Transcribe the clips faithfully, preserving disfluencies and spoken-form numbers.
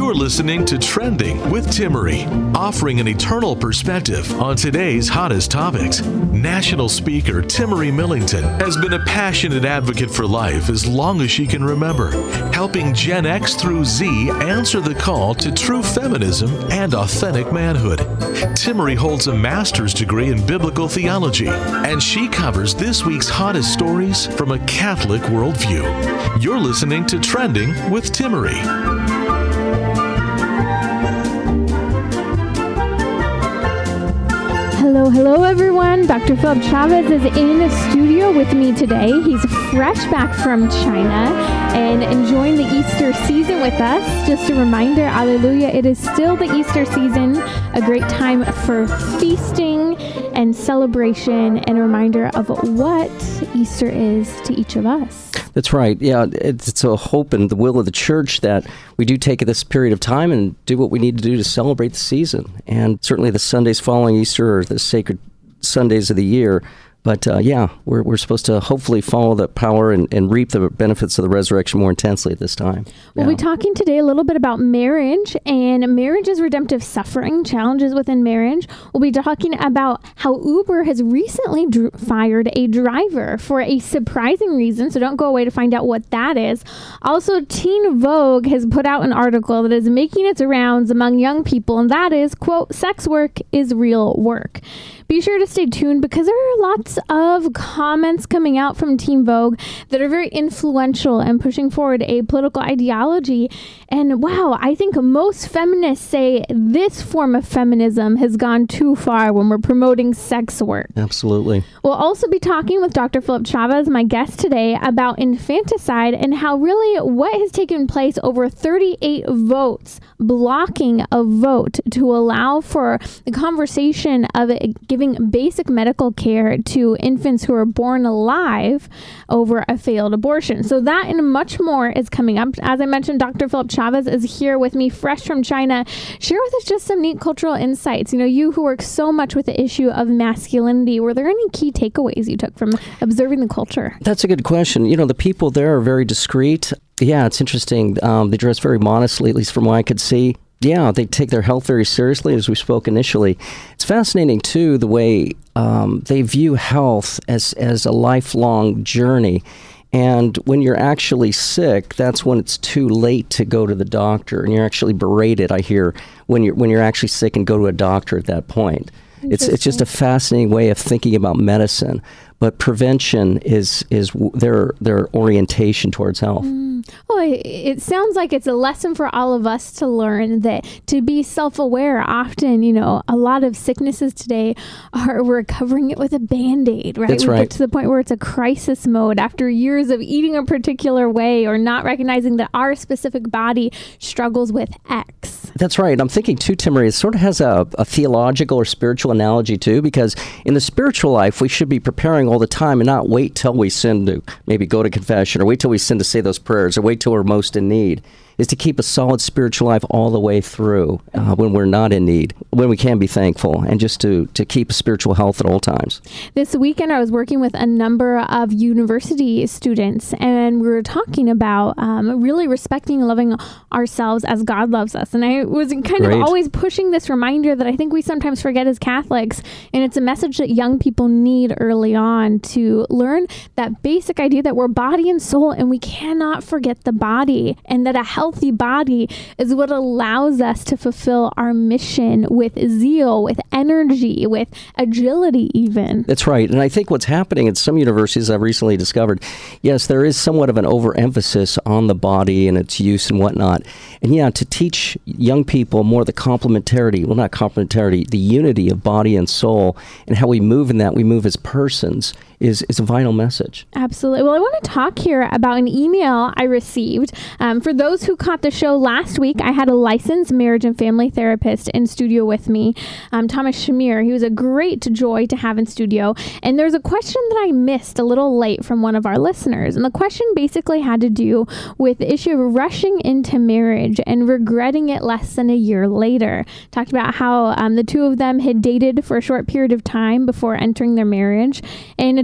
You're listening to Trending with Timmerie, offering an eternal perspective on today's hottest topics. National speaker Timmerie Millington has been a passionate advocate for life as long as she can remember, helping Gen X through Z answer the call to true feminism and authentic manhood. Timmerie holds a master's degree in biblical theology, and she covers this week's hottest stories from a Catholic worldview. You're listening to Trending with Timmerie. Hello, hello everyone. Doctor Philip Chavez is in the studio with me today. He's fresh back from China and enjoying the Easter season with us. Just a reminder, alleluia, it is still the Easter season, a great time for feasting and celebration, and a reminder of what Easter is to each of us. That's right. Yeah, it's a hope and the will of the church that we do take this period of time and do what we need to do to celebrate the season. And certainly the Sundays following Easter are the sacred Sundays of the year. But uh, yeah, we're we're supposed to hopefully follow the power and, and reap the benefits of the resurrection more intensely at this time. We'll yeah. be talking today a little bit about marriage and marriage's redemptive suffering, challenges within marriage. We'll be talking about how Uber has recently dr- fired a driver for a surprising reason, so don't go away to find out what that is. Also, Teen Vogue has put out an article that is making its rounds among young people, and that is, quote, sex work is real work. Be sure to stay tuned because there are lots of comments coming out from Teen Vogue that are very influential and pushing forward a political ideology. And wow, I think most feminists say this form of feminism has gone too far when we're promoting sex work. Absolutely. We'll also be talking with Doctor Philip Chavez, my guest today, about infanticide and how really what has taken place over thirty-eight votes blocking a vote to allow for the conversation of it giving basic medical care to infants who are born alive over a failed abortion. So that and much more is coming up. As I mentioned, Doctor Philip Chavez is here with me, fresh from China. Share with us just some neat cultural insights. You know, you who work so much with the issue of masculinity, were there any key takeaways you took from observing the culture? That's a good question. You know, the people there are very discreet. Yeah, it's interesting. Um, they dress very modestly, at least from what I could see. Yeah, they take their health very seriously, as we spoke initially. It's fascinating, too, the way um, they view health as, as a lifelong journey. And when you're actually sick, that's when it's too late to go to the doctor. And you're actually berated, I hear, when you're, when you're actually sick and go to a doctor at that point. It's it's just a fascinating way of thinking about medicine. But prevention is is their their orientation towards health. Mm. Well, it, it sounds like it's a lesson for all of us to learn that to be self-aware. Often, you know, a lot of sicknesses today are we're covering it with a Band-Aid, right? That's we right. get to the point where it's a crisis mode after years of eating a particular way or not recognizing that our specific body struggles with X. That's right. I'm thinking too, Timmerie, it sort of has a, a theological or spiritual analogy too, because in the spiritual life, we should be preparing all the time and not wait till we sin to maybe go to confession or wait till we sin to say those prayers or wait till we're most in need, is to keep a solid spiritual life all the way through uh, when we're not in need, when we can be thankful, and just to, to keep spiritual health at all times. This weekend, I was working with a number of university students, and we were talking about um, really respecting and loving ourselves as God loves us. And I was kind Great. of always pushing this reminder that I think we sometimes forget as Catholics, and it's a message that young people need early on to learn that basic idea that we're body and soul, and we cannot forget the body, and that a healthy body is what allows us to fulfill our mission with zeal, with energy, with agility even. That's right. And I think what's happening at some universities I've recently discovered, yes, there is somewhat of an overemphasis on the body and its use and whatnot. And yeah, to teach young people more the complementarity, well, not complementarity, the unity of body and soul and how we move in that, we move as persons, is, is a vital message. Absolutely. Well, I want to talk here about an email I received. Um, for those who caught the show last week, I had a licensed marriage and family therapist in studio with me, um, Thomas Shamir. He was a great joy to have in studio. And there's a question that I missed a little late from one of our listeners. And the question basically had to do with the issue of rushing into marriage and regretting it less than a year later. Talked about how um, the two of them had dated for a short period of time before entering their marriage. And it's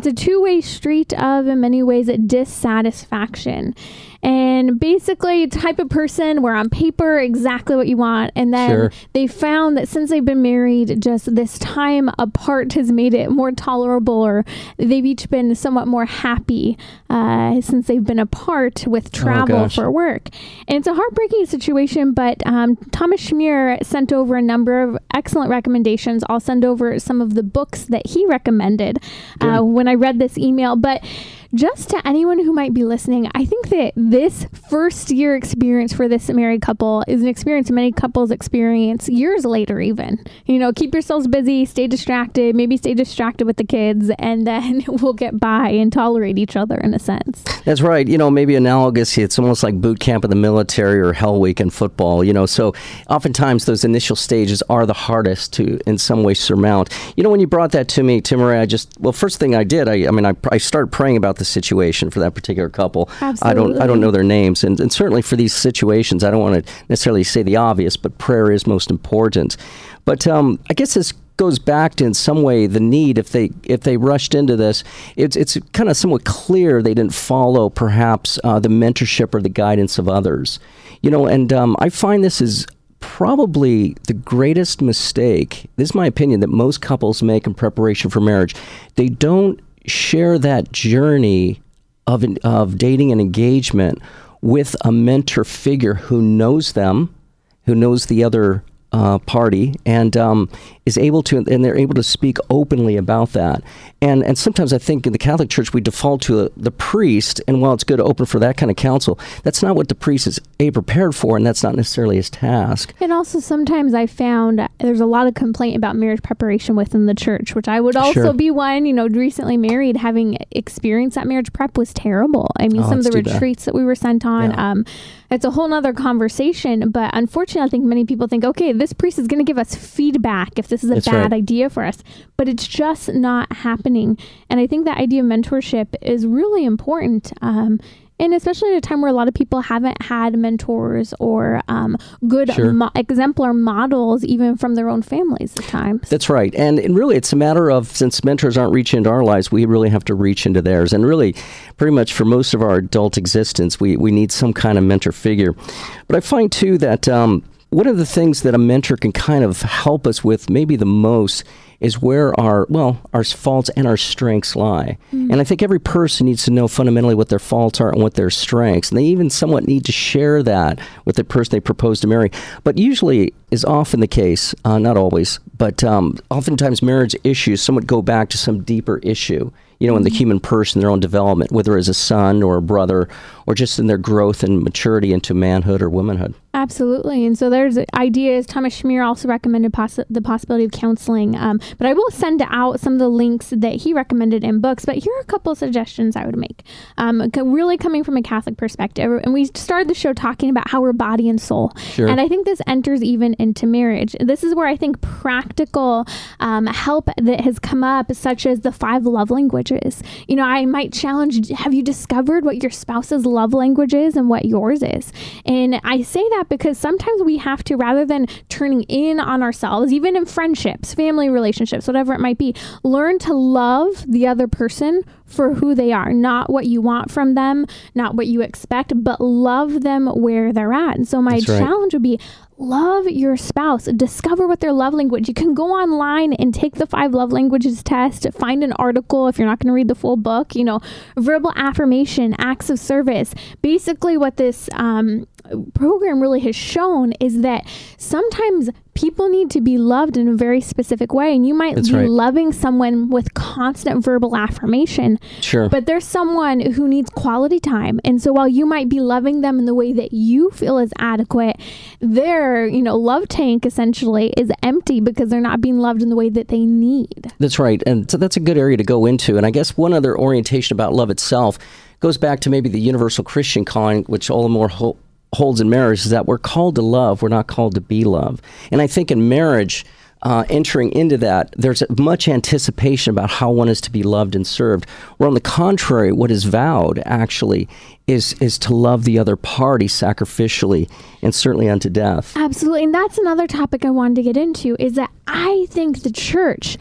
it's a two-way street of, in many ways, a dissatisfaction. And basically, type of person where on paper, exactly what you want. And then Sure. they found that since they've been married, just this time apart has made it more tolerable, or they've each been somewhat more happy uh, since they've been apart with travel gosh. for work. And it's a heartbreaking situation, but um, Thomas Schmier sent over a number of excellent recommendations. I'll send over some of the books that he recommended uh, when I read this email. But just to anyone who might be listening, I think that this first year experience for this married couple is an experience many couples experience years later even. You know, keep yourselves busy, stay distracted, maybe stay distracted with the kids, and then we'll get by and tolerate each other in a sense. That's right. You know, maybe analogous, it's almost like boot camp in the military or Hell Week in football, you know, so oftentimes those initial stages are the hardest to in some way surmount. You know, when you brought that to me, Timmerie, I just, well, first thing I did, I, I mean, I, I started praying about the situation for that particular couple. Absolutely. I don't I don't know their names, and, and certainly for these situations, I don't want to necessarily say the obvious, but prayer is most important. But um, I guess this goes back to, in some way, the need. If they if they rushed into this, it's it's kind of somewhat clear they didn't follow perhaps uh, the mentorship or the guidance of others. You know, and um, I find this is probably the greatest mistake. This is my opinion that most couples make in preparation for marriage. They don't share that journey of of dating and engagement with a mentor figure who knows them, who knows the other uh, party, and um, is able to, and they're able to speak openly about that. And and sometimes I think in the Catholic Church we default to a, the priest, and while it's good to open for that kind of counsel, that's not what the priest is a prepared for, and that's not necessarily his task. And also sometimes I found there's a lot of complaint about marriage preparation within the church, which I would also Sure. be one, you know, recently married, having experienced that marriage prep was terrible. I mean, Oh, some of the that's too bad. retreats that we were sent on, Yeah. um, it's a whole nother conversation, but unfortunately I think many people think, okay, this priest is going to give us feedback if this is a That's bad right. idea for us, but it's just not happening. And I think that idea of mentorship is really important. Um, And especially at a time where a lot of people haven't had mentors or um, good Sure. mo- exemplar models, even from their own families at times. That's right. And, and really, it's a matter of, since mentors aren't reaching into our lives, we really have to reach into theirs. And really, pretty much for most of our adult existence, we, we need some kind of mentor figure. But I find, too, that um, one of the things that a mentor can kind of help us with maybe the most is where our, well, our faults and our strengths lie. Mm. And I think every person needs to know fundamentally what their faults are and what their strengths. And they even somewhat need to share that with the person they propose to marry. But usually is often the case, uh, not always, but um, oftentimes marriage issues somewhat go back to some deeper issue, you know, in the human person, their own development, whether as a son or a brother, or just in their growth and maturity into manhood or womanhood. Absolutely. And so there's ideas. Thomas Schmier also recommended poss- the possibility of counseling. Um, but I will send out some of the links that he recommended in books. But here are a couple of suggestions I would make. Um, co- really coming from a Catholic perspective. And we started the show talking about how we're body and soul. Sure. And I think this enters even into marriage. This is where I think practical um, help that has come up, such as the five love languages. You know, I might challenge, have you discovered what your spouse's love language is and what yours is? And I say that because sometimes we have to, rather than turning in on ourselves, even in friendships, family relationships, whatever it might be, learn to love the other person for who they are, not what you want from them, not what you expect, but love them where they're at. And so my That's right. challenge would be, love your spouse, discover what their love language. You can go online and take the five love languages test, find an article if you're not going to read the full book, you know, verbal affirmation, acts of service. Basically what this um, program really has shown is that sometimes people need to be loved in a very specific way. And you might That's be right. loving someone with constant verbal affirmation, Sure. but there's someone who needs quality time. And so while you might be loving them in the way that you feel is adequate, their, you know, love tank essentially is empty because they're not being loved in the way that they need. That's right. And so that's a good area to go into. And I guess one other orientation about love itself goes back to maybe the universal Christian calling, which all the more ho- holds in marriage, is that we're called to love. We're not called to be loved. And I think in marriage, uh, entering into that, there's much anticipation about how one is to be loved and served. Where on the contrary, what is vowed actually is is to love the other party sacrificially and certainly unto death. Absolutely. And that's another topic I wanted to get into, is that I think the church,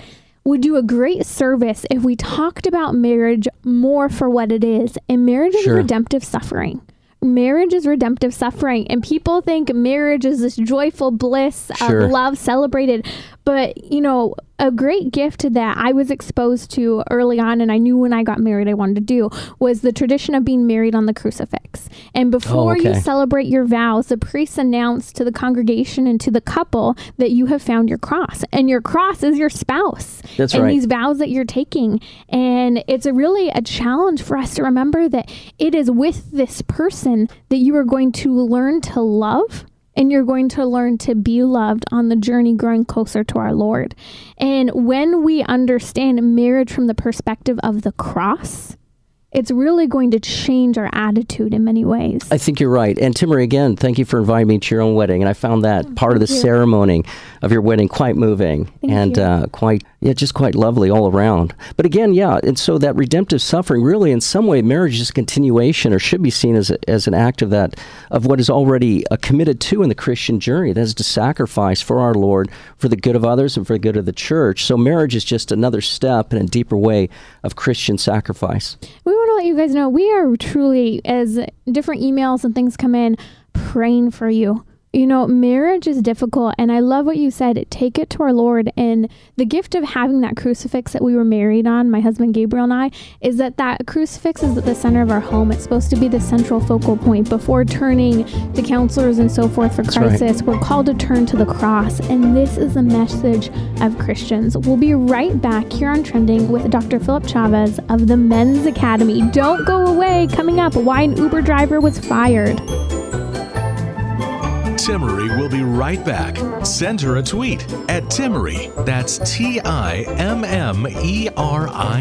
would do a great service if we talked about marriage more for what it is. And marriage is Sure. redemptive suffering. Marriage is redemptive suffering. And people think marriage is this joyful bliss Sure. of love celebrated. But, you know, a great gift that I was exposed to early on, and I knew when I got married I wanted to do, was the tradition of being married on the crucifix. And before Oh, okay. you celebrate your vows, the priest announced to the congregation and to the couple that you have found your cross. And your cross is your spouse. That's and right. these vows that you're taking. And it's a really a challenge for us to remember that it is with this person that you are going to learn to love, and you're going to learn to be loved on the journey growing closer to our Lord. And when we understand marriage from the perspective of the cross, it's really going to change our attitude in many ways. I think you're right. And Timmerie, again, thank you for inviting me to your own wedding. And I found that part of the you. ceremony of your wedding quite moving Thank and you. uh, quite, yeah, just quite lovely all around. But again, yeah, and so that redemptive suffering, really, in some way, marriage is a continuation, or should be seen as a, as an act of that, of what is already uh, committed to in the Christian journey. That is to sacrifice for our Lord, for the good of others, and for the good of the church. So marriage is just another step in a deeper way of Christian sacrifice. We want to let you guys know we are truly, as different emails and things come in, praying for you. You know, marriage is difficult, and I love what you said. Take it to our Lord. And the gift of having that crucifix that we were married on, my husband Gabriel and I, is that that crucifix is at the center of our home. It's supposed to be the central focal point. Before turning to counselors and so forth for That's right. crisis, we're called to turn to the cross. And this is the message of Christians. We'll be right back here on Trending with Doctor Philip Chavez of the Men's Academy. Don't go away. Coming up, why an Uber driver was fired. Timmerie will be right back. Send her a tweet at Timmerie. That's T I M M E R I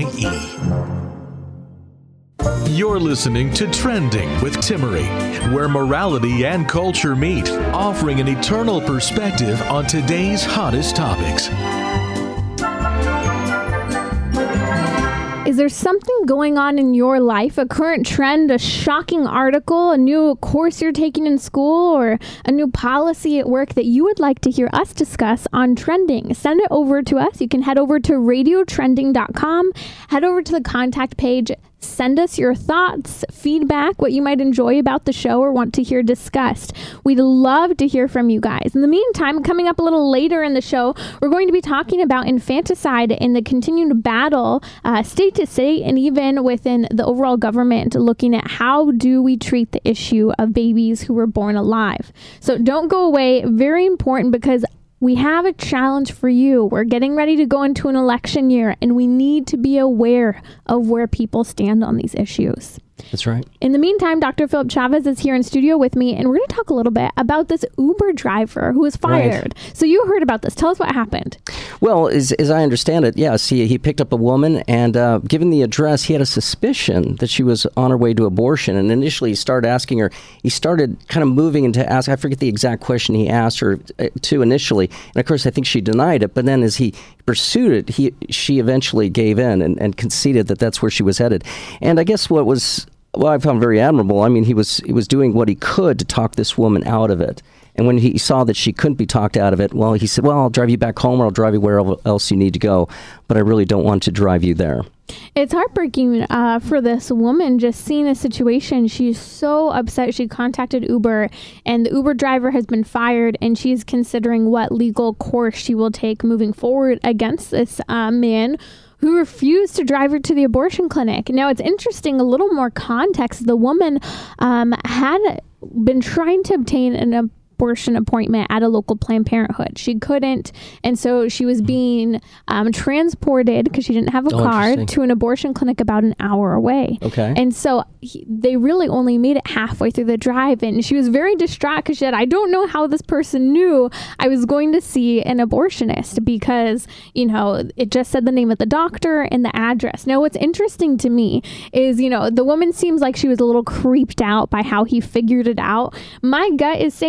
E. You're listening to Trending with Timmerie, where morality and culture meet, offering an eternal perspective on today's hottest topics. Is there something going on in your life, a current trend, a shocking article, a new course you're taking in school, or a new policy at work that you would like to hear us discuss on Trending? Send it over to us. You can head over to radio trending dot com, head over to the contact page, send us your thoughts, feedback, what you might enjoy about the show or want to hear discussed. We'd love to hear from you guys. In the meantime, coming up a little later in the show, we're going to be talking about infanticide and the continued battle, uh, state to state, and even within the overall government, looking at how do we treat the issue of babies who were born alive. So don't go away. Very important, because we have a challenge for you. We're getting ready to go into an election year, and we need to be aware of where people stand on these issues. That's right. In the meantime, Doctor Philip Chavez is here in studio with me, and we're going to talk a little bit about this Uber driver who was fired. Right. So you heard about this. Tell us what happened. Well, as, as I understand it, yes, he, he picked up a woman, and uh, given the address, he had a suspicion that she was on her way to abortion. And initially, he started asking her, he started kind of moving into ask, I forget the exact question he asked her uh, to initially. And of course, I think she denied it. But then as he pursued it, he she eventually gave in and, and conceded that that's where she was headed. And I guess what was... Well, I found very admirable. I mean, he was he was doing what he could to talk this woman out of it. And when he saw that she couldn't be talked out of it, well, he said, well, I'll drive you back home, or I'll drive you where else you need to go. But I really don't want to drive you there. It's heartbreaking uh, for this woman just seeing the situation. She's so upset. She contacted Uber, and the Uber driver has been fired, and she's considering what legal course she will take moving forward against this uh, man who refused to drive her to the abortion clinic. Now, it's interesting, a little more context. The woman um, had been trying to obtain an abortion appointment at a local Planned Parenthood. She couldn't, and so she was being um, transported, because she didn't have a Oh, car, interesting. to an abortion clinic about an hour away. Okay. And so he, they really only made it halfway through the drive, and she was very distraught because she said, I don't know how this person knew I was going to see an abortionist, because, you know, it just said the name of the doctor and the address. Now, what's interesting to me is, you know, the woman seems like she was a little creeped out by how he figured it out. My gut is saying he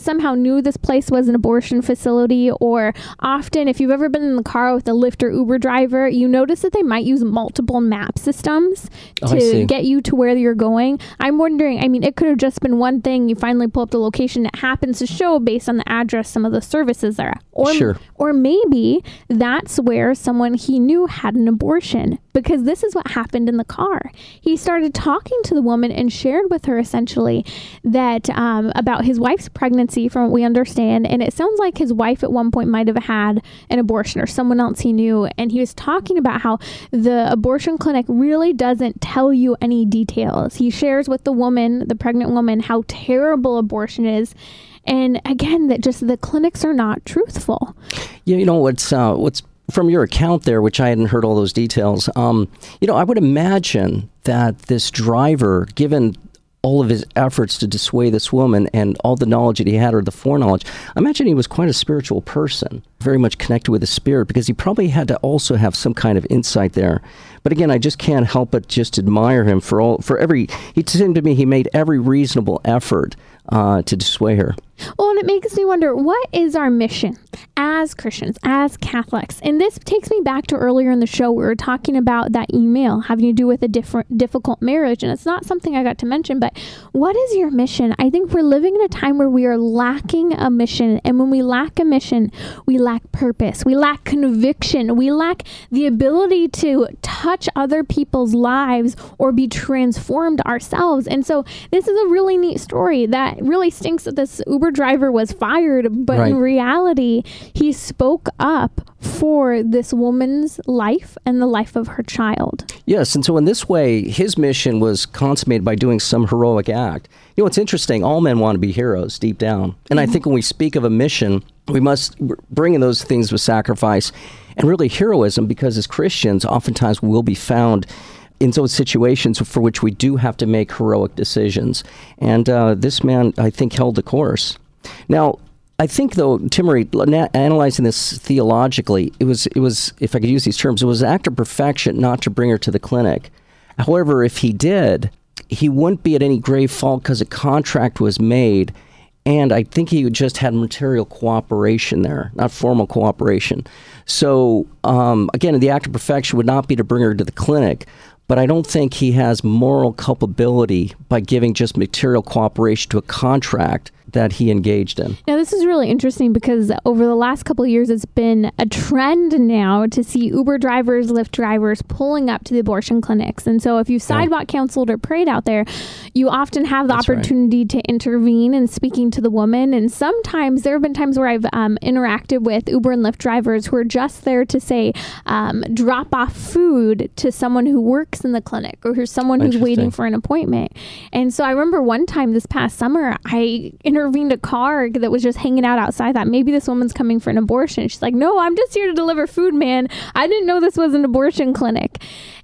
somehow knew this place was an abortion facility. Or often, if you've ever been in the car with a Lyft or Uber driver, you notice that they might use multiple map systems oh, to get you to where you're going. I'm wondering, I mean, it could have just been one thing. You finally pull up the location, it happens to show based on the address some of the services there. Or, sure. or maybe that's where someone he knew had an abortion, because this is what happened in the car. He started talking to the woman and shared with her essentially that um, about his wife's pregnancy, from what we understand. And it sounds like his wife at one point might have had an abortion, or someone else he knew. And he was talking about how the abortion clinic really doesn't tell you any details. He shares with the woman, the pregnant woman, how terrible abortion is. And again, that just the clinics are not truthful. Yeah, you know, what's uh, what's from your account there, which I hadn't heard all those details. Um, you know, I would imagine that this driver, given all of his efforts to dissuade this woman and all the knowledge that he had, or the foreknowledge, I imagine he was quite a spiritual person, very much connected with the spirit, because he probably had to also have some kind of insight there. But again, I just can't help but just admire him for all, for every, it seemed to me he made every reasonable effort uh, to dissuade her. Well, and it makes me wonder, what is our mission as Christians, as Catholics? And this takes me back to earlier in the show. We were talking about that email having to do with a different, difficult marriage. And it's not something I got to mention, but what is your mission? I think we're living in a time where we are lacking a mission. And when we lack a mission, we lack purpose. We lack conviction. We lack the ability to touch other people's lives or be transformed ourselves. And so this is a really neat story that really stinks that this Uber driver was fired, but right. in reality, he spoke up for this woman's life and the life of her child. Yes, and so in this way, his mission was consummated by doing some heroic act. You know, it's interesting, all men want to be heroes deep down. And mm-hmm. I think when we speak of a mission, we must bring in those things with sacrifice and really heroism, because as Christians, oftentimes we'll be found in those situations for which we do have to make heroic decisions. And uh, this man, I think, held the course. Now, I think, though, Timmerie, na- analyzing this theologically, it was, it was, if I could use these terms, it was an act of perfection not to bring her to the clinic. However, if he did, he wouldn't be at any grave fault because a contract was made, and I think he just had material cooperation there, not formal cooperation. So, um, again, the act of perfection would not be to bring her to the clinic, but I don't think he has moral culpability by giving just material cooperation to a contract that he engaged in. Now, this is really interesting because over the last couple of years, it's been a trend now to see Uber drivers, Lyft drivers pulling up to the abortion clinics. And so if you sidewalk yeah. counseled or prayed out there, you often have the That's opportunity right. to intervene in speaking to the woman. And sometimes there have been times where I've um, interacted with Uber and Lyft drivers who are just there to say, um, drop off food to someone who works in the clinic or who's someone who's waiting for an appointment. And so I remember one time this past summer, I interviewed intervened a car that was just hanging out outside. That maybe this woman's coming for an abortion. She's like, no, I'm just here to deliver food, man. I didn't know this was an abortion clinic.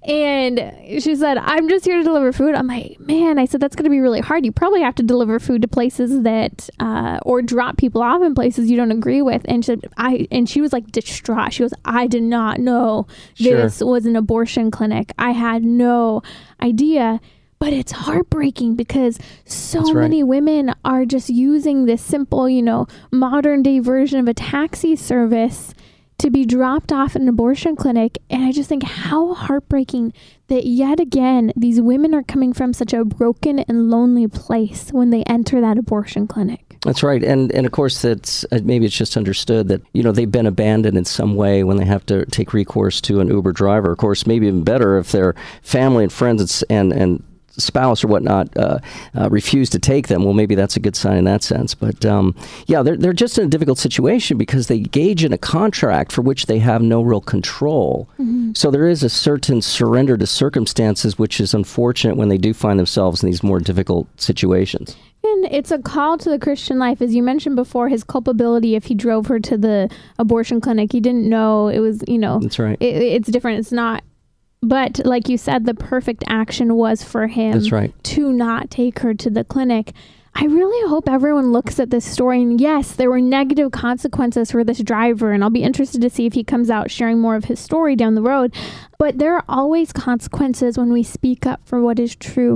And she said, I'm just here to deliver food. I'm like, man, I said, that's going to be really hard. You probably have to deliver food to places that, uh, or drop people off in places you don't agree with. And she said, I, and she was like distraught. She goes, I did not know sure. this was an abortion clinic. I had no idea. But it's heartbreaking because so right. many women are just using this simple, you know, modern day version of a taxi service to be dropped off at an abortion clinic. And I just think how heartbreaking that yet again, these women are coming from such a broken and lonely place when they enter that abortion clinic. That's right. And and of course, that's uh, maybe it's just understood that, you know, they've been abandoned in some way when they have to take recourse to an Uber driver. Of course, maybe even better if their family and friends and, and spouse or whatnot uh, uh, refuse to take them. Well, maybe that's a good sign in that sense. But um, yeah, they're they're just in a difficult situation because they engage in a contract for which they have no real control. Mm-hmm. So there is a certain surrender to circumstances, which is unfortunate when they do find themselves in these more difficult situations. And it's a call to the Christian life. As you mentioned before, his culpability if he drove her to the abortion clinic. He didn't know it was, you know, that's right. It, it's different. It's not. But like you said, the perfect action was for him That's right. to not take her to the clinic. I really hope everyone looks at this story. And yes, there were negative consequences for this driver. And I'll be interested to see if he comes out sharing more of his story down the road. But there are always consequences when we speak up for what is true.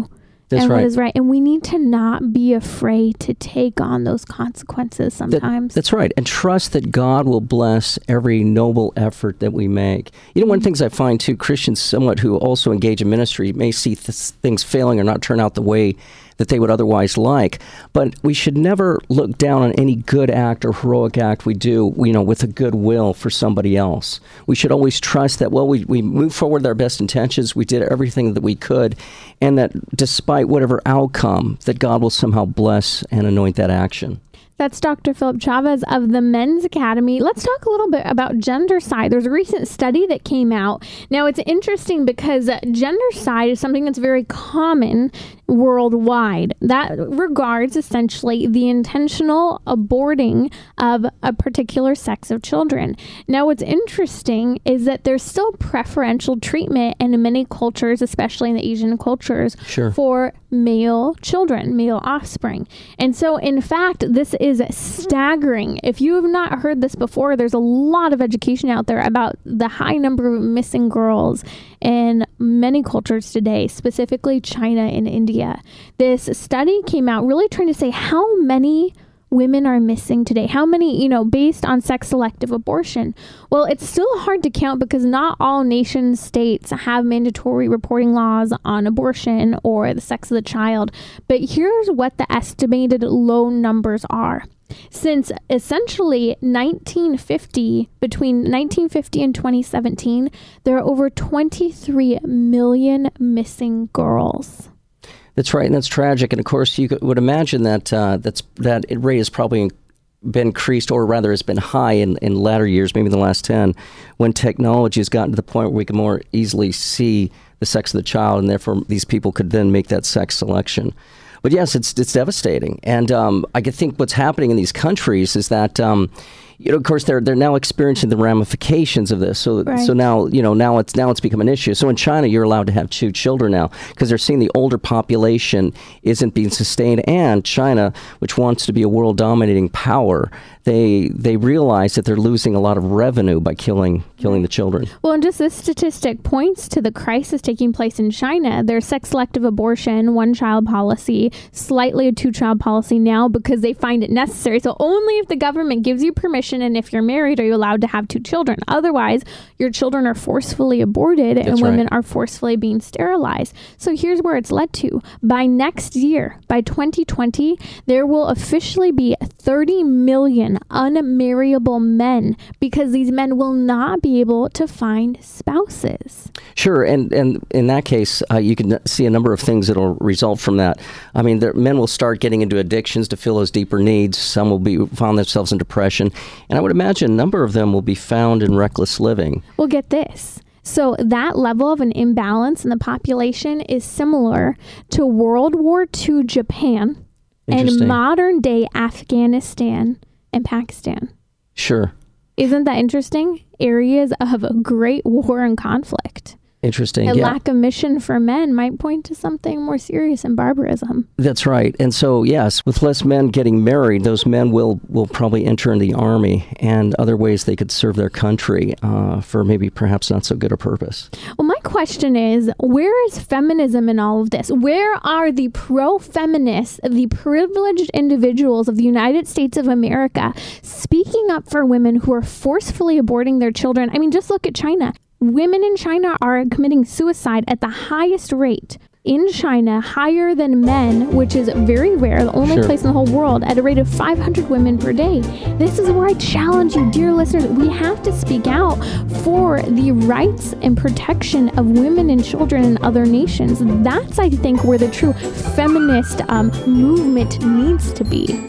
That's and right. what is right. And we need to not be afraid to take on those consequences sometimes. That, that's right. And trust that God will bless every noble effort that we make. You know, one of the things I find, too, Christians somewhat who also engage in ministry may see th- things failing or not turn out the way that they would otherwise like. But we should never look down on any good act or heroic act we do, you know, with a good will for somebody else. We should always trust that, well, we, we moved forward with our best intentions, we did everything that we could, and that despite whatever outcome, that God will somehow bless and anoint that action. That's Doctor Philip Chavez of the Men's Academy. Let's talk a little bit about gendercide. There's a recent study that came out. Now, it's interesting because gendercide is something that's very common worldwide. That regards essentially the intentional aborting of a particular sex of children. Now, what's interesting is that there's still preferential treatment in many cultures, especially in the Asian cultures, Sure. for male children, male offspring. And so, in fact, this is staggering. If you have not heard this before, there's a lot of education out there about the high number of missing girls in many cultures today, specifically China and India. This study came out really trying to say how many women are missing today. How many, you know, based on sex selective abortion? Well, it's still hard to count because not all nation states have mandatory reporting laws on abortion or the sex of the child. But here's what the estimated low numbers are. Since essentially nineteen fifty, between nineteen fifty and twenty seventeen, there are over twenty-three million missing girls. That's right, and that's tragic. And of course, you could, would imagine that uh, that's that rate has probably been increased, or rather has been high in, in latter years, maybe in the last ten, when technology has gotten to the point where we can more easily see the sex of the child, and therefore these people could then make that sex selection. But yes, it's it's devastating. And um, I think what's happening in these countries is that, um, you know, of course, they're they're now experiencing the ramifications of this. So Right. so now, you know, now it's now it's become an issue. So in China, you're allowed to have two children now because they're seeing the older population isn't being sustained. And China, which wants to be a world dominating power, they they realize that they're losing a lot of revenue by killing killing the children. Well, and just this statistic points to the crisis taking place in China. Their sex selective abortion, one child policy, slightly a two child policy now because they find it necessary. So only if the government gives you permission and if you're married are you allowed to have two children. Otherwise, your children are forcefully aborted and That's women right. are forcefully being sterilized. So here's where it's led to. By next year, by twenty twenty, there will officially be thirty million unmarriable men because these men will not be able to find spouses. Sure, and, and in that case, uh, you can see a number of things that will result from that. I mean, the, men will start getting into addictions to fill those deeper needs. Some will be found themselves in depression, and I would imagine a number of them will be found in reckless living. Well, get this. So that level of an imbalance in the population is similar to World War Two Japan and Interesting. modern day Afghanistan and Pakistan. Sure. Isn't that interesting? Areas of great war and conflict. Interesting. A yeah. lack of mission for men might point to something more serious than barbarism. That's right. And so, yes, with less men getting married, those men will, will probably enter in the army and other ways they could serve their country uh, for maybe perhaps not so good a purpose. Well, my question is, where is feminism in all of this? Where are the pro-feminists, the privileged individuals of the United States of America speaking up for women who are forcefully aborting their children? I mean, just look at China. Women in China are committing suicide at the highest rate in China, higher than men, which is very rare, the only Sure. place in the whole world, at a rate of five hundred women per day. This is where I challenge you, dear listeners. We have to speak out for the rights and protection of women and children in other nations. That's, I think, where the true feminist um, movement needs to be.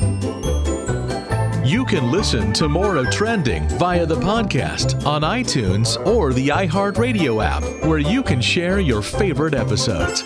You can listen to more of Trending via the podcast on iTunes or the iHeartRadio app, where you can share your favorite episodes.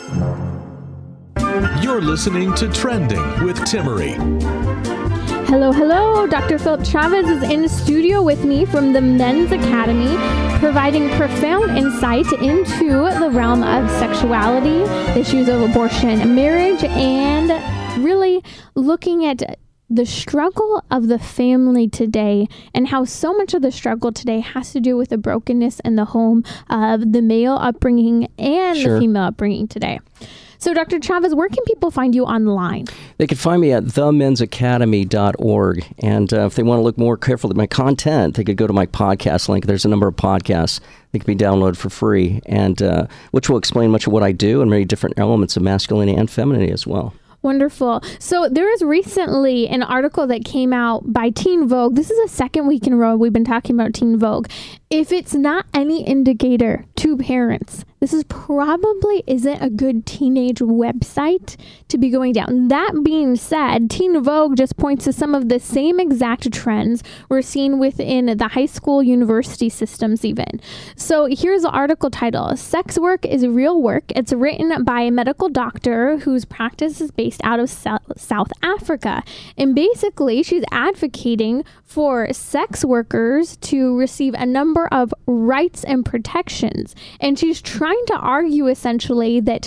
You're listening to Trending with Timmery. Hello, hello. Doctor Philip Chavez is in the studio with me from the Men's Academy, providing profound insight into the realm of sexuality, issues of abortion and marriage, and really looking at the struggle of the family today and how so much of the struggle today has to do with the brokenness in the home of the male upbringing and Sure. the female upbringing today. So, Doctor Chavez, where can people find you online? They can find me at the men's academy dot org. And uh, if they want to look more carefully at my content, they could go to my podcast link. There's a number of podcasts that can be downloaded for free, and uh, which will explain much of what I do and many different elements of masculinity and femininity as well. Wonderful. So there was recently an article that came out by Teen Vogue. This is the second week in a row we've been talking about Teen Vogue. If it's not any indicator to parents, this is probably isn't a good teenage website to be going down. That being said, Teen Vogue just points to some of the same exact trends we're seeing within the high school, university systems even. So here's the article title, Sex Work is Real Work. It's written by a medical doctor whose practice is based out of South Africa. And basically, she's advocating for sex workers to receive a number of rights and protections. And she's trying to argue essentially that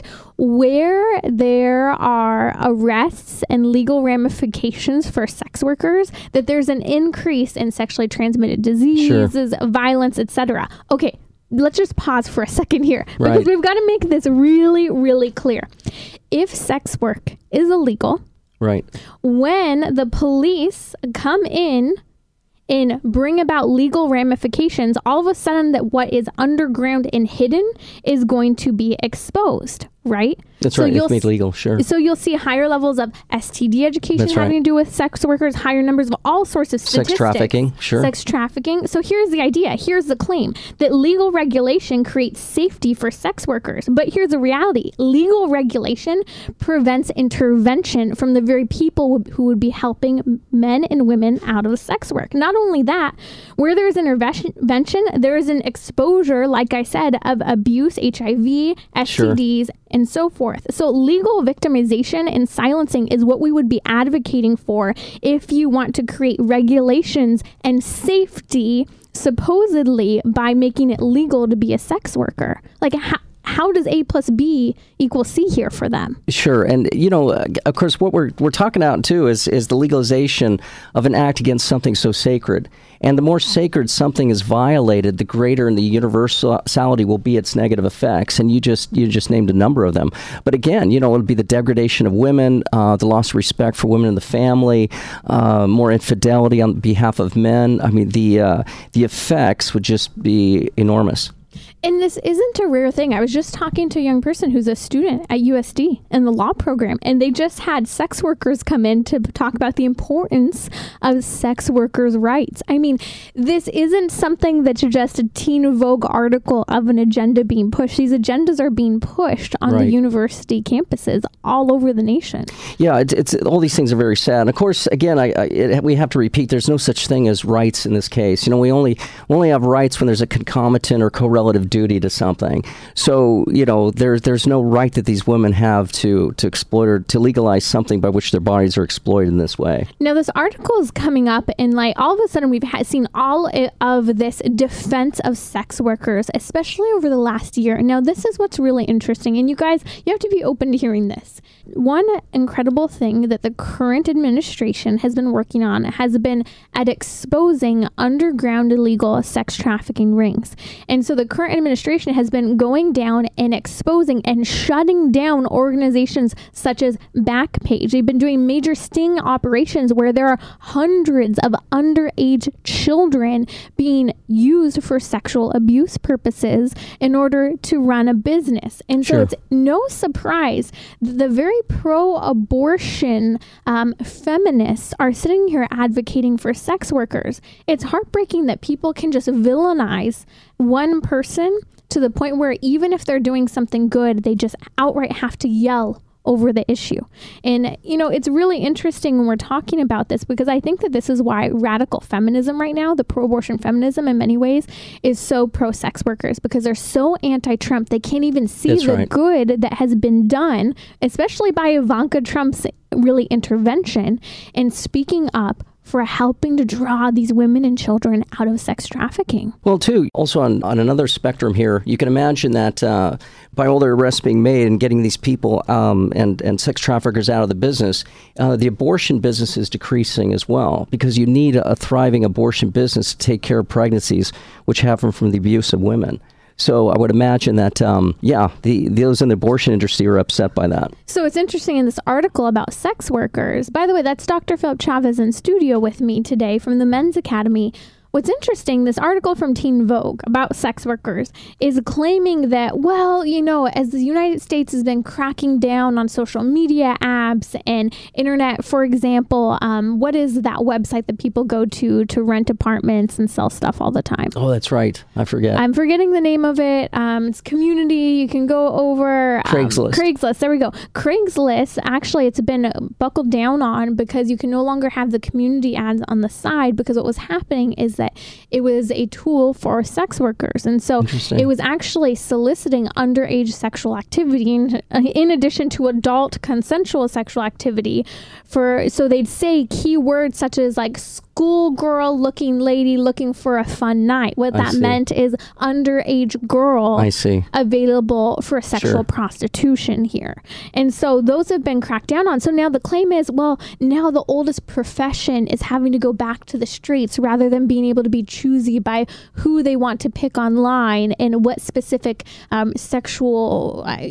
where there are arrests and legal ramifications for sex workers, that there's an increase in sexually transmitted diseases, sure. violence, et cetera. Okay. Let's just pause for a second here, because right. we've got to make this really, really clear. If sex work is illegal, right, when the police come in and bring about legal ramifications, all of a sudden that what is underground and hidden is going to be exposed, right? That's so right. It's made legal, sure. So you'll see higher levels of S T D education That's having right. to do with sex workers, higher numbers of all sorts of statistics. Sex trafficking, sure. Sex trafficking. So here's the idea. Here's the claim that legal regulation creates safety for sex workers. But here's the reality. Legal regulation prevents intervention from the very people who would be helping men and women out of sex work. Not only that, where there's intervention, there is an exposure, like I said, of abuse, H I V, S T Ds, sure. and so forth. So legal victimization and silencing is what we would be advocating for if you want to create regulations and safety, supposedly by making it legal to be a sex worker. Like, how, how does A plus B equal C here for them? Sure. And, you know, of course, what we're we're talking about, too, is, is the legalization of an act against something so sacred. And the more sacred something is violated, the greater in the universality will be its negative effects. And you just you just named a number of them. But again, you know, it would be the degradation of women, uh, the loss of respect for women in the family, uh, more infidelity on behalf of men. I mean, the uh, the effects would just be enormous. And this isn't a rare thing. I was just talking to a young person who's a student at U S D in the law program, and they just had sex workers come in to talk about the importance of sex workers' rights. I mean, this isn't something that's just a Teen Vogue article of an agenda being pushed. These agendas are being pushed on right. the university campuses all over the nation. Yeah, it's, it's all these things are very sad. And of course, again, I, I it, we have to repeat, there's no such thing as rights in this case. You know, we only we only have rights when there's a concomitant or correlative duty to something. So, you know, there's there's no right that these women have to to exploit or to legalize something by which their bodies are exploited in this way. Now, this article is coming up, and like all of a sudden we've ha- seen all of this defense of sex workers, especially over the last year. Now, this is what's really interesting, and you guys, you have to be open to hearing this. One incredible thing that the current administration has been working on has been at exposing underground illegal sex trafficking rings. And so the current administration has been going down and exposing and shutting down organizations such as Backpage. They've been doing major sting operations where there are hundreds of underage children being used for sexual abuse purposes in order to run a business. And so sure. it's no surprise that the very pro-abortion um, feminists are sitting here advocating for sex workers. It's heartbreaking that people can just villainize one person to the point where even if they're doing something good, they just outright have to yell over the issue. And, you know, it's really interesting when we're talking about this, because I think that this is why radical feminism right now, the pro-abortion feminism in many ways, is so pro-sex workers, because they're so anti-Trump. They can't even see That's the right. good that has been done, especially by Ivanka Trump's really intervention and speaking up for helping to draw these women and children out of sex trafficking. Well, too, also on, on another spectrum here, you can imagine that uh, by all their arrests being made and getting these people um, and, and sex traffickers out of the business, uh, the abortion business is decreasing as well, because you need a, a thriving abortion business to take care of pregnancies which happen from the abuse of women. So I would imagine that, um, yeah, the those in the abortion industry are upset by that. So it's interesting in this article about sex workers. By the way, that's Doctor Philip Chavez in studio with me today from the Men's Academy. What's interesting, this article from Teen Vogue about sex workers is claiming that, well, you know, as the United States has been cracking down on social media apps and internet, for example, um, what is that website that people go to to rent apartments and sell stuff all the time? Oh, that's right. I forget. I'm forgetting the name of it. Um, it's Community. You can go over. Um, Craigslist. Craigslist. There we go. Craigslist, actually, it's been buckled down on because you can no longer have the community ads on the side, because what was happening is that that it was a tool for sex workers. And so it was actually soliciting underage sexual activity in, in addition to adult consensual sexual activity. For so they'd say keywords such as like schoolgirl looking lady looking for a fun night. What that meant is underage girl I see. available for sexual sure. prostitution here. And so those have been cracked down on. So now the claim is, well, now the oldest profession is having to go back to the streets rather than being able to be choosy by who they want to pick online and what specific um, sexual uh,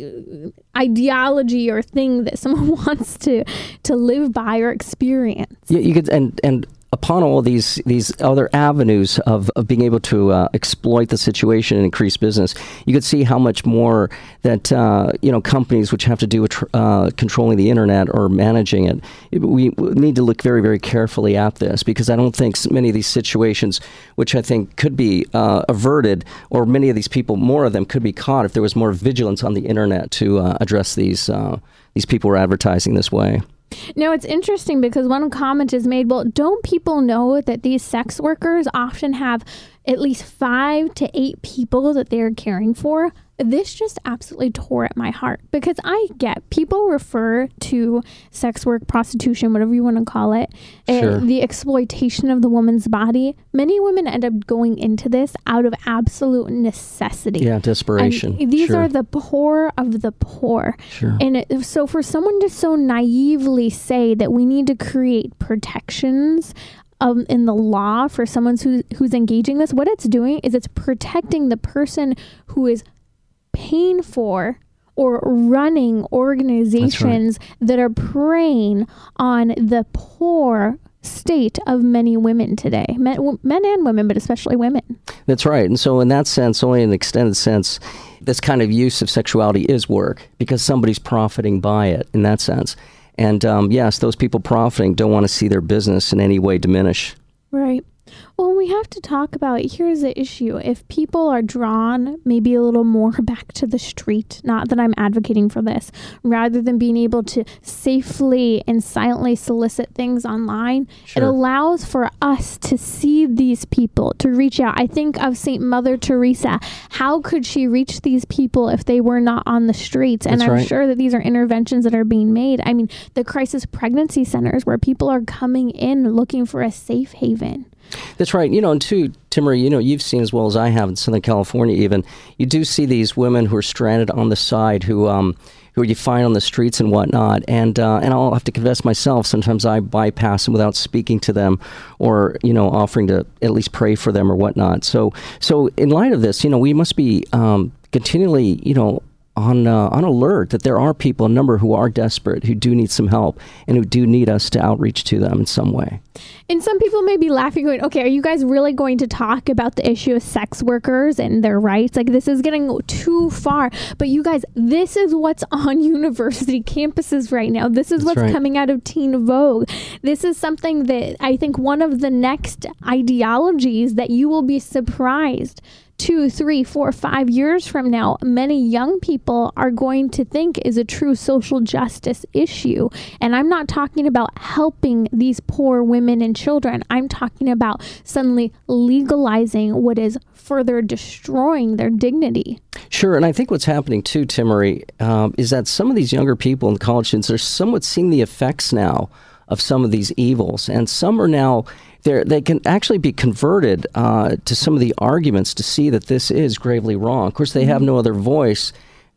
ideology or thing that someone wants to to live by or experience. Yeah, you could, and and upon all these these other avenues of, of being able to uh, exploit the situation and increase business, you could see how much more that uh, you know companies which have to do with tr- uh, controlling the internet or managing it, it, we need to look very, very carefully at this, because I don't think many of these situations, which I think could be uh, averted, or many of these people, more of them could be caught if there was more vigilance on the internet to uh, address these uh, these people who are advertising this way. Now, it's interesting because one comment is made, well, don't people know that these sex workers often have at least five to eight people that they're caring for? This just absolutely tore at my heart, because I get people refer to sex work, prostitution, whatever you want to call it, sure. the exploitation of the woman's body. Many women end up going into this out of absolute necessity. Yeah, desperation. And these sure. are the poor of the poor. Sure. And it, so for someone to so naively say that we need to create protections Um, in the law for someone who, who's engaging this, what it's doing is it's protecting the person who is paying for or running organizations right. that are preying on the poor state of many women today, men, w- men and women, but especially women. That's right. And so in that sense, only in an extended sense, this kind of use of sexuality is work, because somebody's profiting by it in that sense. And um, yes, those people profiting don't want to see their business in any way diminish. Right. Well, we have to talk about, here's the issue. If people are drawn maybe a little more back to the street, not that I'm advocating for this, rather than being able to safely and silently solicit things online, sure. it allows for us to see these people, to reach out. I think of Saint Mother Teresa. How could she reach these people if they were not on the streets? And That's I'm right. sure that these are interventions that are being made. I mean, the crisis pregnancy centers where people are coming in looking for a safe haven. That's right. You know, and too, Timmerie, you know, you've seen as well as I have in Southern California even, you do see these women who are stranded on the side who um, who you find on the streets and whatnot. And uh, and I'll have to confess myself, sometimes I bypass them without speaking to them or, you know, offering to at least pray for them or whatnot. So, so in light of this, you know, we must be um, continually, you know, on uh, on alert that there are people, a number who are desperate, who do need some help, and who do need us to outreach to them in some way. And some people may be laughing, going, okay, are you guys really going to talk about the issue of sex workers and their rights? Like, this is getting too far. But you guys, this is what's on university campuses right now. This is That's what's right. coming out of Teen Vogue. This is something that I think one of the next ideologies that you will be surprised two, three, four, five years from now, many young people are going to think is a true social justice issue. And I'm not talking about helping these poor women and children. I'm talking about suddenly legalizing what is further destroying their dignity. Sure, and I think what's happening too, Timmerie, um, is that some of these younger people in college students are somewhat seeing the effects now of some of these evils, and some are now They're, they can actually be converted uh, to some of the arguments to see that this is gravely wrong. Of course, they have no other voice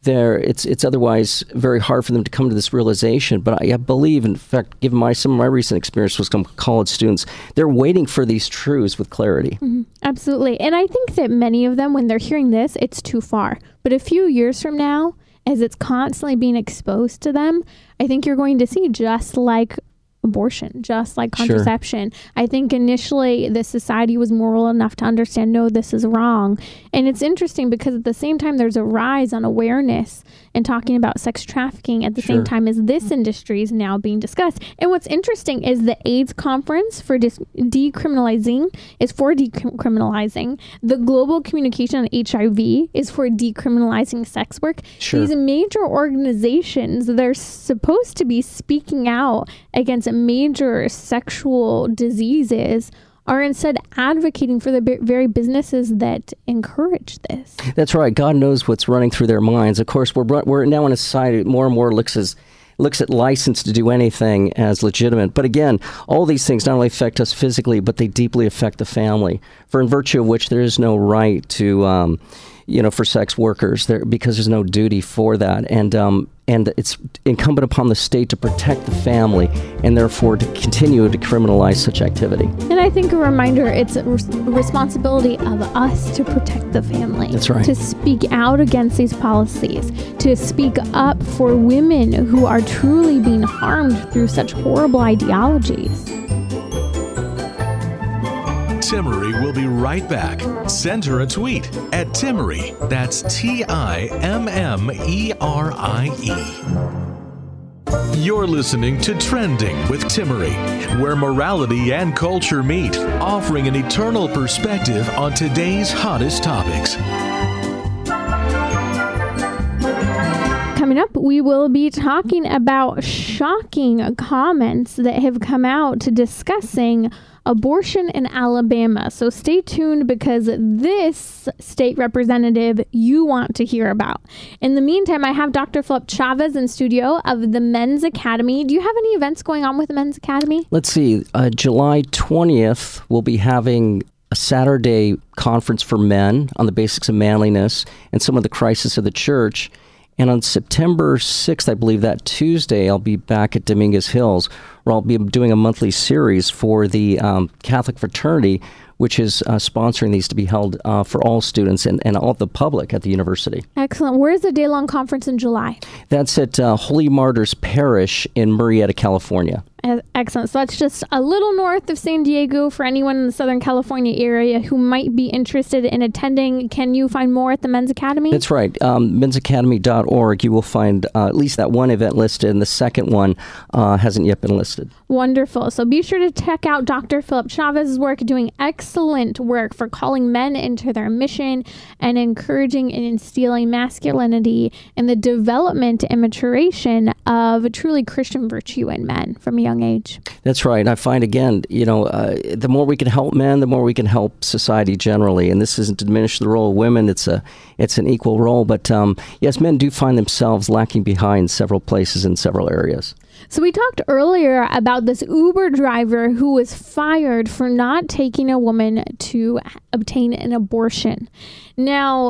There, it's it's otherwise very hard for them to come to this realization. But I, I believe, in fact, given my some of my recent experience with some college students, they're waiting for these truths with clarity. Mm-hmm. Absolutely. And I think that many of them, when they're hearing this, it's too far. But a few years from now, as it's constantly being exposed to them, I think you're going to see, just like abortion, just like contraception. Sure. I think initially the society was moral enough to understand, no, this is wrong. And it's interesting because at the same time, there's a rise on awareness and talking about sex trafficking at the sure. same time as this industry is now being discussed. And what's interesting is the AIDS conference for dis- decriminalizing is for decriminalizing. The Global Communication on H I V is for decriminalizing sex work. Sure. These major organizations, they're supposed to be speaking out against major sexual diseases, are instead advocating for the b- very businesses that encourage this. That's right. God knows what's running through their minds. Of course, we're we're now in a society that more and more looks as looks at license to do anything as legitimate. But again, all these things not only affect us physically, but they deeply affect the family, for in virtue of which there is no right to, um, you know, for sex workers, there because there's no duty for that. And um, and it's incumbent upon the state to protect the family and therefore to continue to criminalize such activity. And I think a reminder, it's a res- responsibility of us to protect the family. That's right. To speak out against these policies, to speak up for women who are truly being harmed through such horrible ideologies. Timmerie will be right back. Send her a tweet at Timmerie. That's T I M M E R I E. You're listening to Trending with Timmerie, where morality and culture meet, offering an eternal perspective on today's hottest topics. Coming up, we will be talking about shocking comments that have come out discussing abortion in Alabama. So stay tuned because this state representative you want to hear about. In the meantime, I have Doctor Philip Chavez in studio of the Men's Academy. Do you have any events going on with the Men's Academy? Let's see. Uh, July twentieth, we'll be having a Saturday conference for men on the basics of manliness and some of the crisis of the church. And on September sixth, I believe that Tuesday, I'll be back at Dominguez Hills, where I'll be doing a monthly series for the um, Catholic Fraternity, which is uh, sponsoring these to be held uh, for all students and, and all the public at the university. Excellent. Where is the day-long conference in July? That's at uh, Holy Martyrs Parish in Murrieta, California. Excellent. So that's just a little north of San Diego for anyone in the Southern California area who might be interested in attending. Can you find more at the Men's Academy? That's right. Um, men's academy dot org. You will find uh, at least that one event listed, and the second one uh, hasn't yet been listed. Wonderful. So be sure to check out Doctor Philip Chavez's work, doing excellent work for calling men into their mission and encouraging and instilling masculinity and the development and maturation of truly Christian virtue in men from a young age. That's right. I find, again, you know, uh, the more we can help men, the more we can help society generally. And this isn't to diminish the role of women. It's a, it's an equal role. But um, yes, men do find themselves lacking behind several places in several areas. So we talked earlier about this Uber driver who was fired for not taking a woman to obtain an abortion. Now,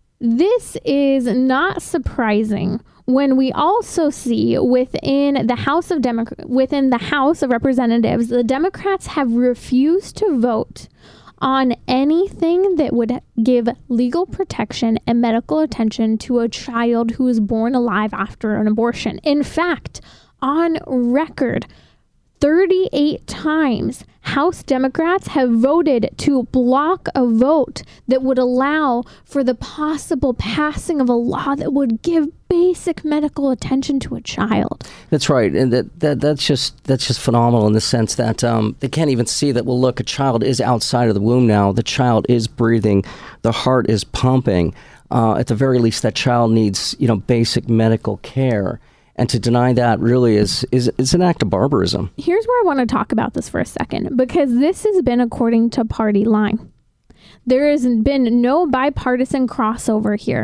this is not surprising when we also see within the House of Demo- within the House of Representatives, the Democrats have refused to vote on anything that would give legal protection and medical attention to a child who is born alive after an abortion. In fact, on record, thirty-eight times House Democrats have voted to block a vote that would allow for the possible passing of a law that would give basic medical attention to a child. That's right, and that, that that's just that's just phenomenal in the sense that um, they can't even see that. Well, look, a child is outside of the womb now. The child is breathing. The heart is pumping. Uh, at the very least, that child needs, you know, basic medical care. And to deny that really is, is is an act of barbarism. Here's where I want to talk about this for a second, because this has been according to party line. There has been no bipartisan crossover here.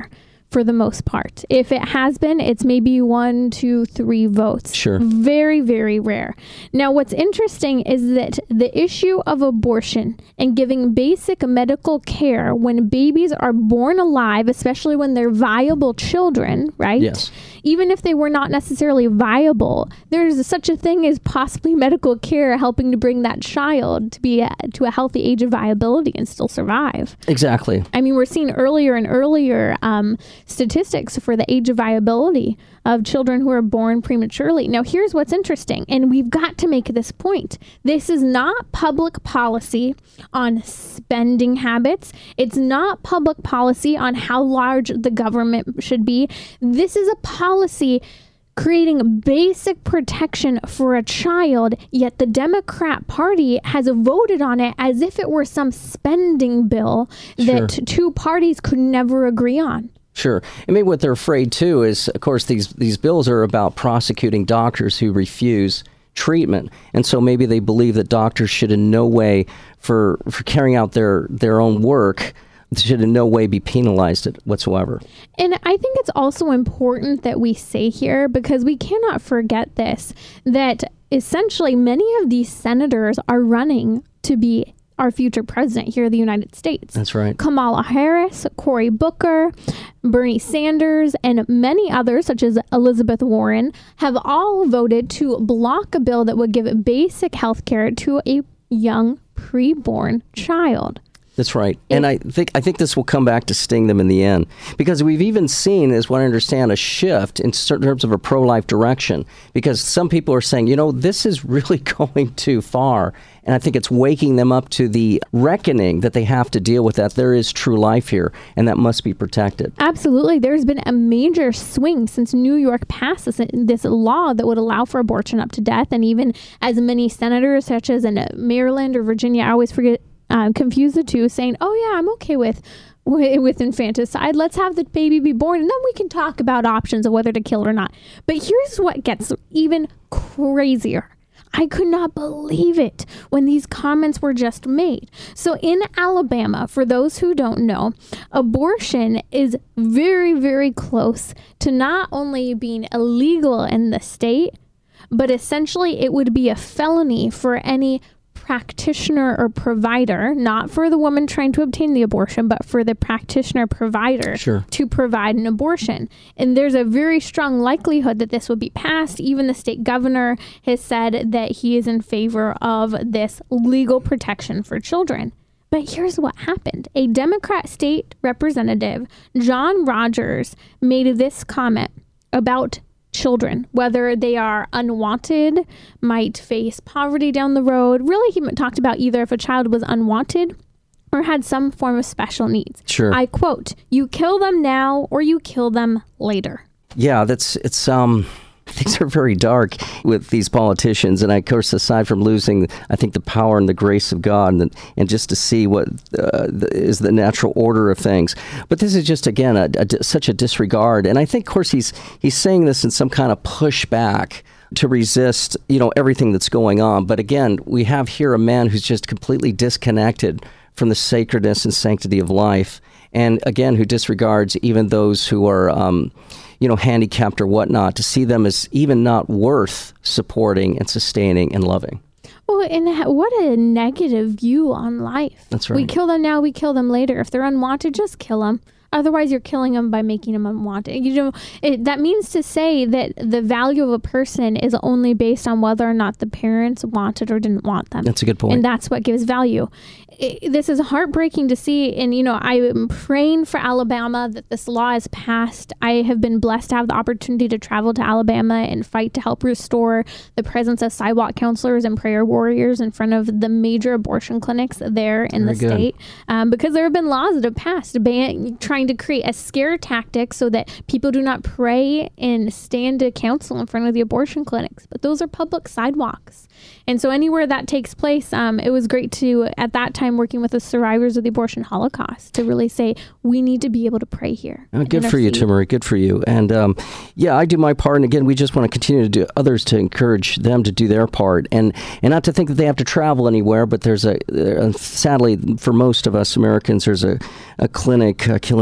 for the most part. If it has been, it's maybe one, two, three votes. Sure. Very, very rare. Now, what's interesting is that the issue of abortion and giving basic medical care when babies are born alive, especially when they're viable children, right? Yes. Even if they were not necessarily viable, there's such a thing as possibly medical care helping to bring that child to be a, to a healthy age of viability and still survive. Exactly. I mean, we're seeing earlier and earlier um, statistics for the age of viability of children who are born prematurely. Now, here's what's interesting, and we've got to make this point. This is not public policy on spending habits. It's not public policy on how large the government should be. This is a policy creating basic protection for a child, yet the Democrat Party has voted on it as if it were some spending bill that Sure. two parties could never agree on. Sure. I mean, what they're afraid, too, is, of course, these, these bills are about prosecuting doctors who refuse treatment. And so maybe they believe that doctors should in no way, for, for carrying out their, their own work, should in no way be penalized whatsoever. And I think it's also important that we say here, because we cannot forget this, that essentially many of these senators are running to be our future president here in the United States. That's right. Kamala Harris, Cory Booker, Bernie Sanders, and many others, such as Elizabeth Warren, have all voted to block a bill that would give basic health care to a young preborn child. That's right. And I think I think this will come back to sting them in the end, because we've even seen, as what I understand, a shift in certain terms of a pro-life direction, because some people are saying, you know, this is really going too far. And I think it's waking them up to the reckoning that they have to deal with that. There is true life here, and that must be protected. Absolutely. There's been a major swing since New York passed this, this law that would allow for abortion up to death. And even as many senators, such as in Maryland or Virginia, I always forget, Uh, confuse the two, saying, oh yeah, I'm okay with with infanticide. Let's have the baby be born, and then we can talk about options of whether to kill it or not. But here's what gets even crazier. I could not believe it when these comments were just made. So in Alabama, for those who don't know, abortion is very, very close to not only being illegal in the state, but essentially it would be a felony for any practitioner or provider, not for the woman trying to obtain the abortion, but for the practitioner provider Sure. to provide an abortion. And there's a very strong likelihood that this will be passed. Even the state governor has said that he is in favor of this legal protection for children. But here's what happened. A Democrat state representative, John Rogers, made this comment about children, whether they are unwanted, might face poverty down the road. Really, he talked about either if a child was unwanted or had some form of special needs. Sure. I quote, "You kill them now or you kill them later." Yeah, that's it's um things are very dark with these politicians, and I, of course, aside from losing, I think, the power and the grace of God, and and just to see what uh, the, is the natural order of things. But this is just, again, a, a, such a disregard, and I think, of course, he's he's saying this in some kind of pushback to resist, you know, everything that's going on. But again, we have here a man who's just completely disconnected from the sacredness and sanctity of life, and again, who disregards even those who are Um, you know, handicapped or whatnot, to see them as even not worth supporting and sustaining and loving. Well, and ha- what a negative view on life. That's right. We kill them now, we kill them later. If they're unwanted, just kill them. Otherwise, you're killing them by making them unwanted. You know, it, that means to say that the value of a person is only based on whether or not the parents wanted or didn't want them. That's a good point. And that's what gives value. It, this is heartbreaking to see. And, you know, I'm praying for Alabama that this law is passed. I have been blessed to have the opportunity to travel to Alabama and fight to help restore the presence of sidewalk counselors and prayer warriors in front of the major abortion clinics there in Very the good. state. Um, because there have been laws that have passed ban- trying to create a scare tactic so that people do not pray and stand to counsel in front of the abortion clinics. But those are public sidewalks. And so anywhere that takes place, um, it was great to, at that time, working with the survivors of the abortion Holocaust to really say, we need to be able to pray here. Oh, good for you, Timmerie. Good for you. And um, yeah, I do my part. And again, we just want to continue to do others to encourage them to do their part, and and not to think that they have to travel anywhere. But there's a, uh, sadly, for most of us Americans, there's a, a clinic, a killing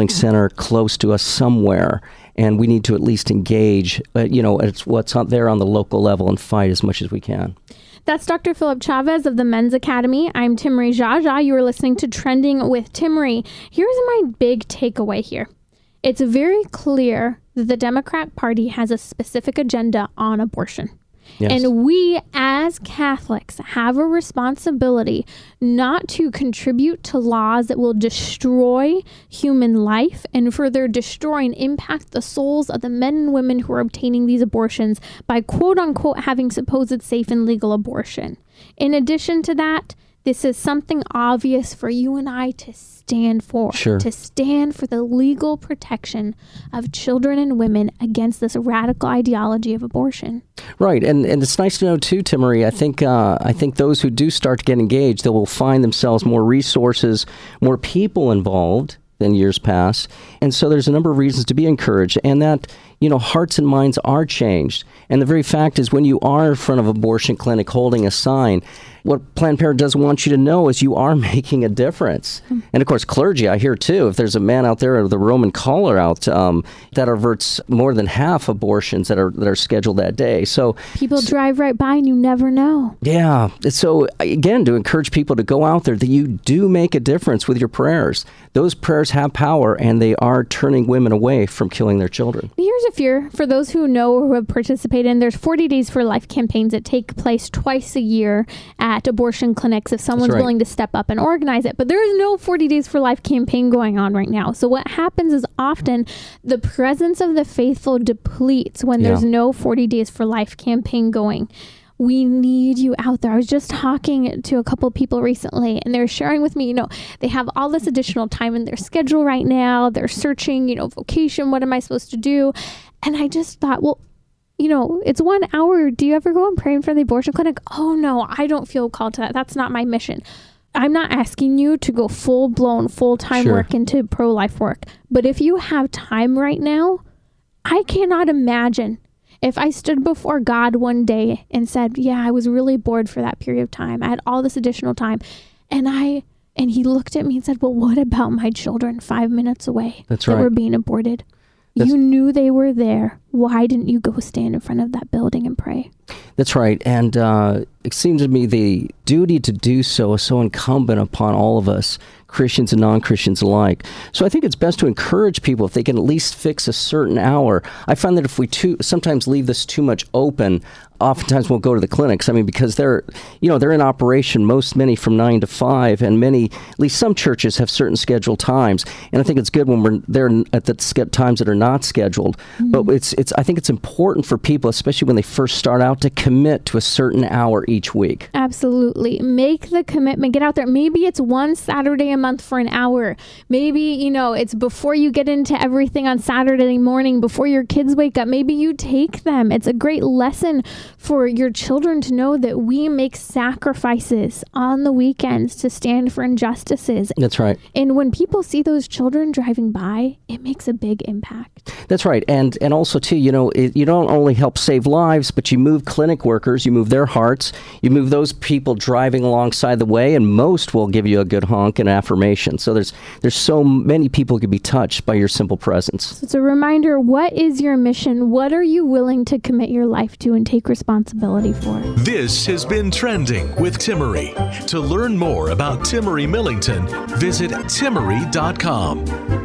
healing center close to us somewhere. And we need to at least engage, uh, you know, it's what's out there on the local level and fight as much as we can. That's Doctor Philip Chavez of the Men's Academy. I'm Timmerie Jaja. You are listening to Trending with Timmerie. Here's my big takeaway here. It's very clear that the Democrat Party has a specific agenda on abortion. Yes. And we as Catholics have a responsibility not to contribute to laws that will destroy human life and further destroy and impact the souls of the men and women who are obtaining these abortions by quote unquote having supposed safe and legal abortion. In addition to that, this is something obvious for you and I to stand for. Sure. To stand for the legal protection of children and women against this radical ideology of abortion. Right, and and it's nice to know too, Timmerie. I think uh, I think those who do start to get engaged, they will find themselves more resources, more people involved than years past, and so there's a number of reasons to be encouraged, and that, you know, hearts and minds are changed. And the very fact is, when you are in front of an abortion clinic holding a sign, what Planned Parenthood doesn't want you to know is you are making a difference. Mm. And of course, clergy, I hear too, if there's a man out there with the Roman collar out, um, that averts more than half abortions that are that are scheduled that day. So people so, drive right by and you never know. Yeah. So again, to encourage people to go out there, that you do make a difference with your prayers. Those prayers have power, and they are turning women away from killing their children. Here's a fear for those who know or who have participated in. There's forty Days for Life campaigns that take place twice a year at abortion clinics if someone's right. willing to step up and organize it. But there is no forty Days for Life campaign going on right now. So what happens is often the presence of the faithful depletes when yeah. there's no forty Days for Life campaign going. We need you out there. I was just talking to a couple of people recently, and they're sharing with me, you know, they have all this additional time in their schedule right now. They're searching, you know, vocation. What am I supposed to do? And I just thought, well, you know, it's one hour. Do you ever go and pray in front of the abortion clinic? Oh, no, I don't feel called to that. That's not my mission. I'm not asking you to go full-blown, full-time sure. work into pro-life work. But if you have time right now, I cannot imagine if I stood before God one day and said, yeah, I was really bored for that period of time. I had all this additional time. And I and he looked at me and said, well, what about my children five minutes away That's that right. were being aborted? That's, you knew they were there. Why didn't you go stand in front of that building and pray? That's right. And uh, it seems to me the duty to do so is so incumbent upon all of us, Christians and non-Christians alike. So I think it's best to encourage people if they can at least fix a certain hour. I find that if we too sometimes leave this too much open, oftentimes we'll go to the clinics. I mean, because they're, you know, they're in operation, most many from nine to five, and many, at least some churches have certain scheduled times. And I think it's good when we're there at the times that are not scheduled. Mm-hmm. But it's, it's, I think it's important for people, especially when they first start out, to commit to a certain hour each week. Absolutely. Make the commitment. Get out there. Maybe it's one Saturday a month for an hour. Maybe, you know, it's before you get into everything on Saturday morning, before your kids wake up. Maybe you take them. It's a great lesson for your children to know that we make sacrifices on the weekends to stand for injustices. That's right. And when people see those children driving by, it makes a big impact. That's right. And and also, too, you know, it, you don't only help save lives, but you move clinic workers, you move their hearts, you move those people driving alongside the way, and most will give you a good honk and affirmation. So there's there's so many people who can be touched by your simple presence. So it's a reminder, what is your mission? What are you willing to commit your life to and take responsibility for? This has been Trending with Timmerie. To learn more about Timmerie Millington, visit timmerie dot com.